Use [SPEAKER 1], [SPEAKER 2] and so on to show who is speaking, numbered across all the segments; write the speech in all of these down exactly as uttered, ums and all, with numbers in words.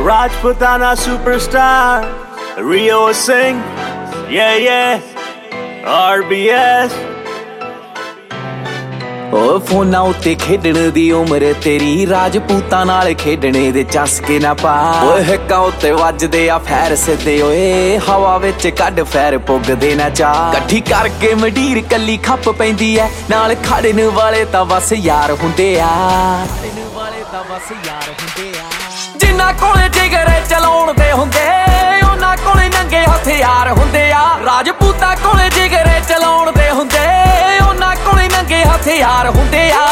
[SPEAKER 1] Rajputana superstar, Rio Singh, yeah yeah, R B S।
[SPEAKER 2] ਓ ਫੋਨਾਂ ਉੱਤੇ ਖੇਡਣ ਦੀ ਉਮਰ ਤੇਰੀ, ਰਾਜਪੂਤਾਂ ਨਾਲ ਖੇਡਣੇ ਦੇ ਚਸਕੇ ਨਾ ਪਾ। ਓਏ ਹਿੱਕਾਂ ਉੱਤੇ ਵੱਜਦੇ ਆ ਫੈਰ ਸਿੱਧੇ, ਓਏ ਹਵਾ ਵਿੱਚ ਕੱਢ ਫੈਰ ਪੁੱਗਦੇ ਨਾ ਚਾ। ਇਕੱਠੀ ਕਰਕੇ ਮੰਡੀਰ ਕੱਲੀ ਖੱਪ ਪੈਂਦੀ ਐ, ਨਾਲ ਖੜਨ ਵਾਲੇ ਤਾਂ ਬਸ ਯਾਰ ਹੁੰਦੇ ਆ, ਖੜਨ ਵਾਲੇ ਤਾਂ ਬਸ ਯਾਰ ਹੁੰਦੇ ਆ। ਜਿਨ੍ਹਾਂ ਕੋਲੇ ਜਿਗਰੇ ਚਲਾਉਣ ਦੇ ਹੁੰਦੇ, ਉਹਨਾਂ ਕੋਲੇ ਨੰਗੇ ਹਥਿਆਰ ਹੁੰਦੇ ਆ। ਰਾਜਪੂਤਾਂ ਕੋਲੇ ਜਿਗਰੇ ਚਲਾਉਣ ਦੇ ਹੁੰਦੇ, ਉਹਨਾਂ ਕੋਲੇ ਨੰਗੇ ਹਥਿਆਰ ਹੁੰਦੇ ਆ।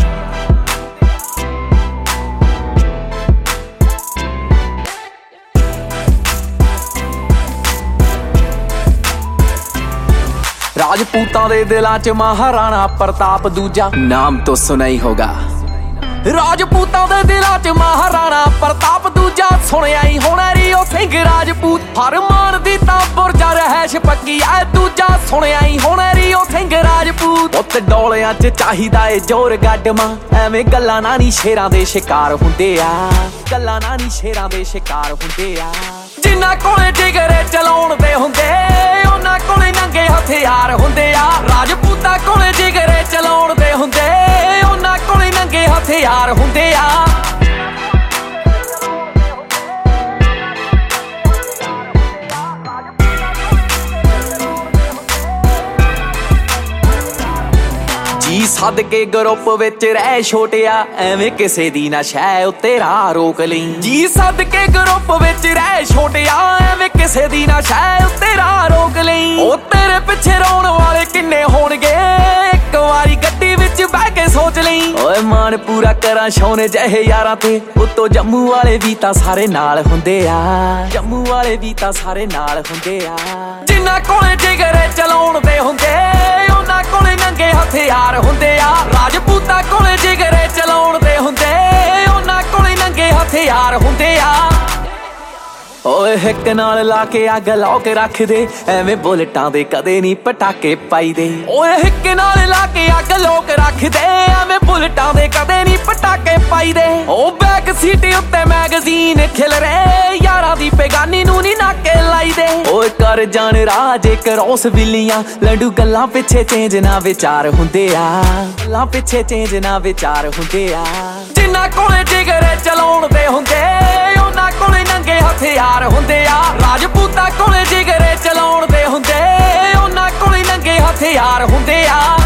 [SPEAKER 2] ਰਾਜਪੂਤਾਂ ਦੇ ਦਿਲਾਂ 'ਚ ਮਹਾਰਾਣਾ ਪ੍ਰਤਾਪ ਦੂਜਾ, ਨਾਮ ਤੋਂ ਸੁਣਾ ਹੀ ਹੋਗਾ। ਰਾਜਪੂਤਾਂ ਦੇ ਦਿਲਾਂ 'ਚ ਮਹਾਰਾਣਾ ਪ੍ਰਤਾਪ ਦੂਜਾ, ਸੁਣਿਆ ਹੀ ਹੋਣਾ ਰੀਓ ਸਿੰਘ ਰਾਜਪੂਤ। ਹਰਮਾਨ ਦੀ ਤਾਂ ਬੁਰਜਾ ਰਹਿਸ਼ ਪੱਕੀ ਐ ਦੂਜਾ, ਸੁਣਿਆ ਹੀ ਹੋਣਾ ਰੀਓ ਸਿੰਘ ਰਾਜਪੂਤ। ਉੱਤ ਡੋਲਿਆਂ 'ਚ ਚਾਹੀਦਾ ਏ ਜ਼ੋਰ ਗੱਡਮਾਂ, ਐਵੇਂ ਗੱਲਾਂ ਨਾ ਨੀ ਸ਼ੇਰਾਂ ਦੇ ਸ਼ਿਕਾਰ ਹੁੰਦੇ ਆ, ਗੱਲਾਂ ਨਾ ਨੀ ਸ਼ੇਰਾਂ ਦੇ ਸ਼ਿਕਾਰ ਹੁੰਦੇ ਆ। ਜਿਨ੍ਹਾਂ ਕੋਲੇ ਜਿਗਰੇ ਚਲਾਉਣ ਦੇ ਹੁੰਦੇ, ਉਹਨਾਂ ਕੋਲੇ ਨੰਗੇ ਹਥਿਆਰ ਹੁੰਦੇ ਆ। ਰਾਜਪੂਤਾਂ ਕੋਲੇ ਜਿਗਰੇ ਚਲਾਉਣ ਦੇ ਹੁੰਦੇ, ਉਹਨਾਂ ਕੋਲੇ ਨੰਗੇ ਹਥਿਆਰ ਹੁੰਦੇ ਆ। ਜੀ ਸੱਦ ਕੇ ਗਰੁੱਪ ਵਿੱਚ ਰਹਿ ਛੋਟਿਆ, ਐਵੇਂ ਕਿਸੇ ਦੀ ਨਾ ਸ਼ੈ ਉੱਤੇ ਰਾਹ ਰੋਕ ਲਈ। ਜੀ ਸੱਦ ਕੇ ਗਰੁੱਪ ਵਿੱਚ ਰਹਿ ਛੋਟਿਆ, ਐਵੇਂ ਕਿਸੇ ਦੀ ਨਾ ਸ਼ੈ ਉੱਤੇ ਰਾਹ ਰੋਕ ਲਈ। ਉਹ ਤੇਰੇ ਪਿੱਛੇ ਰੋਣ ਵਾਲੇ ਕਿੰਨੇ ਹੋਣਗੇ, ਇੱਕ ਵਾਰੀ ਗੱਡੀ ਵਿੱਚ ਬਹਿ ਕੇ ਸੋਚ ਲਈ। ਓਏ ਮਾਣ ਪੂਰਾ ਕਰਾਂ ਸ਼ੌਨੇ ਜਿਹੇ ਯਾਰਾਂ ਤੇ, ਉੱਤੋਂ ਜੰਮੂ ਵਾਲੇ ਵੀ ਤਾਂ ਸਾਰੇ ਨਾਲ ਹੁੰਦੇ ਆ, ਜੰਮੂ ਵਾਲੇ ਵੀ ਤਾਂ ਸਾਰੇ ਨਾਲ ਹੁੰਦੇ ਆ। ਜਿਨ੍ਹਾਂ ਕੋਲੇ ਜਿਗਰੇ ਚਲਾਉਣ ਦੇ ਹੁੰਦੇ, ਉਹਨਾਂ ਕੋਲੇ ਨੰਗੇ ਹਥਿਆਰ ਹੁੰਦੇ ਆ। ਰਾਜਪੂਤਾਂ ਕੋਲੇ ਜਿਗਰੇ ਚਲਾਉਣ ਦੇ ਹੁੰਦੇ, ਉਹਨਾਂ ਕੋਲੇ ਨੰਗੇ ਹਥਿਆਰ ਹੁੰਦੇ ਆ। ਓਏ ਹਿੱਕ ਨਾਲ ਲਾ ਕੇ ਅੱਗ ਲਾ ਕੇ ਰੱਖਦੇ, ਐਵੇਂ ਬੁਲਟਾਂ ਦੇ ਕਦੇ ਨਹੀਂ ਪਟਾਕੇ ਪਾਈਦੇ। ਓਏ ਹਿੱਕ ਨਾਲ ਲਾ ਕੇ ਅੱਗ ਲਾ ਕੇ ਰੱਖਦੇ, ਐਵੇਂ ਬੁਲਟਾਂ ਦੇ ਕਦੇ ਨਹੀਂ ਪਟਾਕੇ ਪਾਈਦੇ। ਉਹ ਬੈਕ ਸੀਟ ਉੱਤੇ ਮੈਗਜ਼ੀਨ ਖਿਲਰੇ, ਯਾਰਾਂ ਦੀ ਬੇਗਾਨੀ ਨੂੰ ਨੀ ਨਾਕੇ ਲਾਈਦੇ। ਓਏ ਕਰ ਜਾਣ ਰਾਜ ਕਰੋਸ ਬਿੱਲੀਆਂ, ਲੰਡੂ ਗੱਲਾਂ ਪਿੱਛੇ ਚੇਂਜ ਨਾ ਵਿਚਾਰ ਹੁੰਦੇ ਆ, ਗੱਲਾਂ ਪਿੱਛੇ ਚੇਂਜ ਨਾ ਵਿਚਾਰ ਹੁੰਦੇ ਆ। ਜਿਨ੍ਹਾਂ ਕੋਲੇ ਜਿਗਰੇ ਚਲਾਉਣ ਦੇ ਹੁੰਦੇ, ਉਹਨਾਂ ਕੋਲੇ ਨੰਗੇ ਹਥਿਆਰ ਹੁੰਦੇ ਆ। ਰਾਜਪੂਤਾਂ ਕੋਲੇ ਜਿਗਰੇ ਚਲਾਉਣ ਦੇ ਹੁੰਦੇ, ਉਹਨਾਂ ਕੋਲੇ ਨੰਗੇ ਹਥਿਆਰ ਹੁੰਦੇ ਆ।